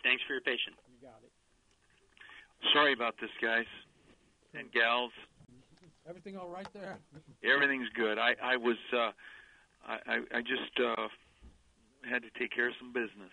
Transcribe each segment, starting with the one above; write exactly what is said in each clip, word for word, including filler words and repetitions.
Thanks for your patience. You got it. Sorry about this, guys and gals. Everything all right there? Everything's good. I, I was, uh, I, I just uh, had to take care of some business.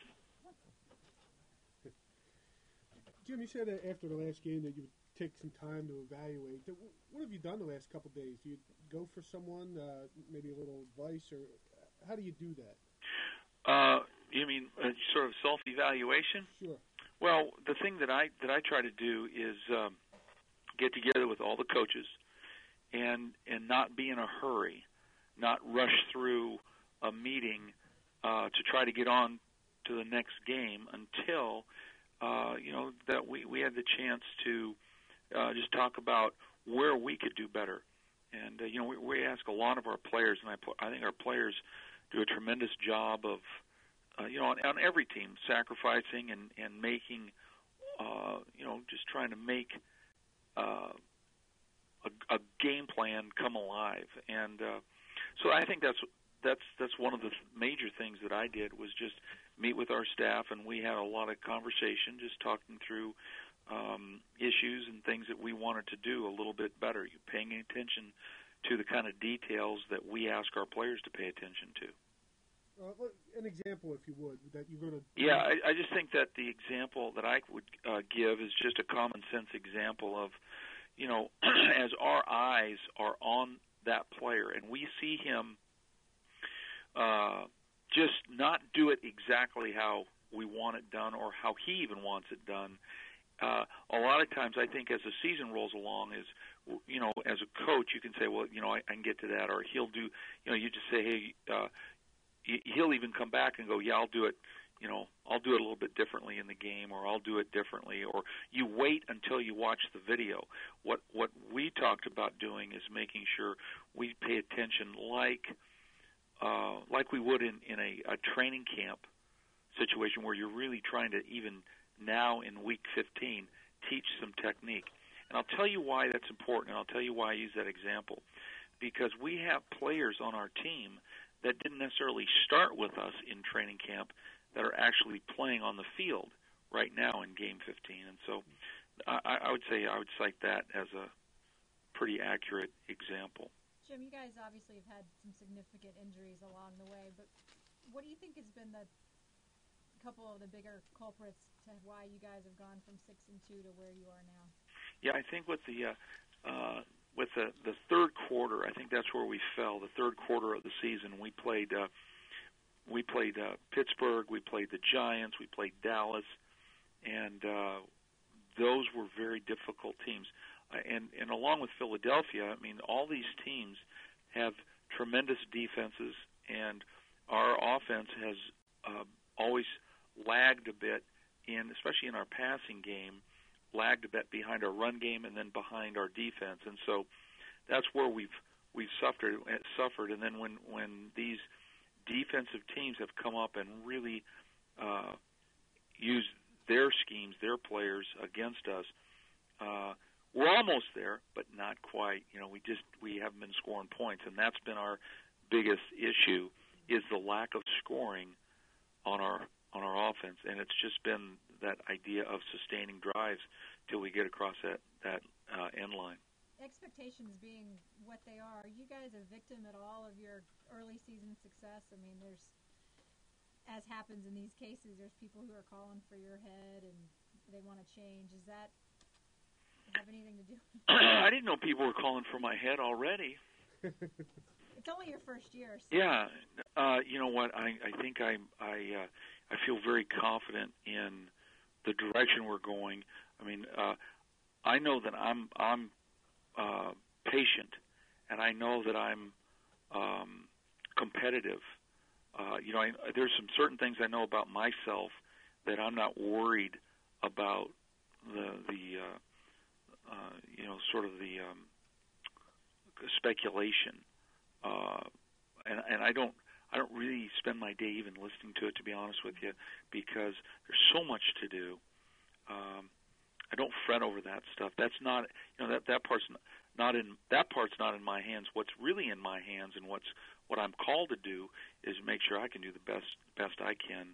Jim, you said that after the last game that you would take some time to evaluate. What have you done the last couple of days? Do you go for someone, uh, maybe a little advice, or how do you do that? Uh, you mean uh, sort of self-evaluation? Sure. Well, the thing that I that I try to do is um, get together with all the coaches and and not be in a hurry, not rush through a meeting uh, to try to get on to the next game until uh, you know that we, we had the chance to uh, just talk about where we could do better. And uh, you know we, we ask a lot of our players, and I I think our players do a tremendous job of uh, you know on, on every team sacrificing and and making uh, you know just trying to make uh, a, a game plan come alive. And uh, so I think that's that's that's one of the major things that I did was just meet with our staff, and we had a lot of conversation, just talking through um, issues and things that we wanted to do a little bit better. You paying attention to the kind of details that we ask our players to pay attention to. Uh, an example, if you would, that you're going to. Yeah, I, I just think that the example that I would uh, give is just a common sense example of, you know, as our eyes are on that player and we see him uh, just not do it exactly how we want it done or how he even wants it done. Uh, a lot of times I think as the season rolls along is, you know, as a coach you can say, well, you know, I, I can get to that, or he'll do, you know, you just say, hey, uh, he'll even come back and go, yeah, I'll do it, you know, I'll do it a little bit differently in the game, or I'll do it differently, or you wait until you watch the video. What what we talked about doing is making sure we pay attention like uh, like we would in, in a, a training camp situation where you're really trying to even now in week fifteen teach some technique. And I'll tell you why that's important, and I'll tell you why I use that example. Because we have players on our team that didn't necessarily start with us in training camp that are actually playing on the field right now in game fifteen. And so I, I would say I would cite that as a pretty accurate example. Jim, you guys obviously have had some significant injuries along the way, but what do you think has been the couple of the bigger culprits to why you guys have gone from six and two to where you are now? Yeah, I think with the uh, uh, with the, the third quarter, I think that's where we fell. The third quarter of the season, we played uh, we played uh, Pittsburgh, we played the Giants, we played Dallas, and uh, those were very difficult teams. Uh, and and along with Philadelphia, I mean, all these teams have tremendous defenses, and our offense has uh, always lagged a bit in, especially in our passing game, lagged a bit behind our run game and then behind our defense. And so that's where we've we've suffered suffered. And then when when these defensive teams have come up and really uh, used their schemes, their players against us, uh, we're almost there, but not quite. You know, we just we haven't been scoring points, and that's been our biggest issue, is the lack of scoring on our on our offense. And it's just been that idea of sustaining drives till we get across that that uh, end line. Expectations being what they are, are you guys a victim at all of your early season success? I mean, there's, as happens in these cases, there's people who are calling for your head and they want to change. Does that have anything to do with it? I didn't know people were calling for my head already. It's only your first year. So. Yeah, uh, you know what? I I think I I uh, I feel very confident in the direction we're going. I mean, uh, I know that I'm I'm uh, patient, and I know that I'm um, competitive. Uh, you know, I, there's some certain things I know about myself that I'm not worried about the the uh, uh, you know sort of the um, speculation, uh, and and I don't. I don't really spend my day even listening to it, to be honest with you, because there's so much to do. Um, I don't fret over that stuff. That's not, you know, that that part's not in that part's not in my hands. What's really in my hands, and what's what I'm called to do, is make sure I can do the best best I can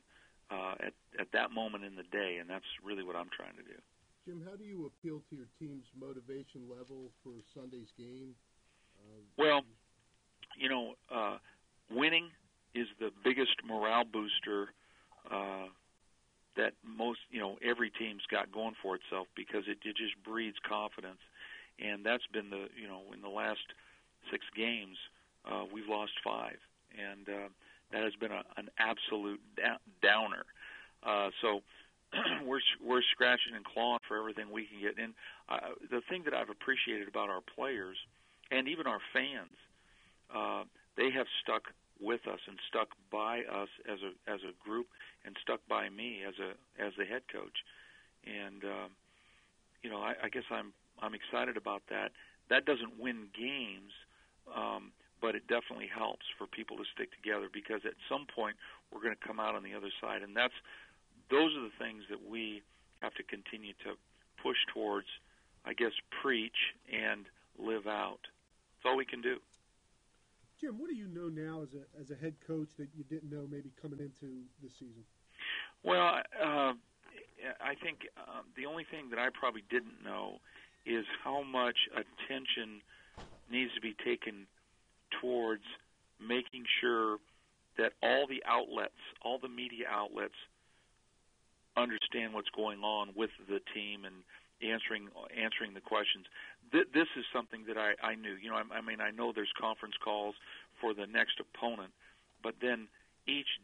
uh, at at that moment in the day, and that's really what I'm trying to do. Jim, how do you appeal to your team's motivation level for Sunday's game? Uh, Well, you know, uh, winning is the biggest morale booster uh, that most, you know, every team's got going for itself, because it, it just breeds confidence. And that's been the, you know, in the last six games, uh, we've lost five. And uh, that has been a, an absolute da- downer. Uh, so we're we're scratching and clawing for everything we can get. And uh, the thing that I've appreciated about our players and even our fans, uh, they have stuck with us and stuck by us as a as a group, and stuck by me as a as the head coach. And uh, you know, I, I guess I'm I'm excited about that. That doesn't win games, um, but it definitely helps for people to stick together, because at some point we're going to come out on the other side, and that's those are the things that we have to continue to push towards. I guess preach and live out. That's all we can do. Jim, what do you know now as a as a head coach that you didn't know maybe coming into the season? Well, uh, I think um, the only thing that I probably didn't know is how much attention needs to be taken towards making sure that all the outlets, all the media outlets, understand what's going on with the team and answering answering the questions. Th- this is something that I, I knew. You know, I, I mean, I know there's conference calls for the next opponent, but then each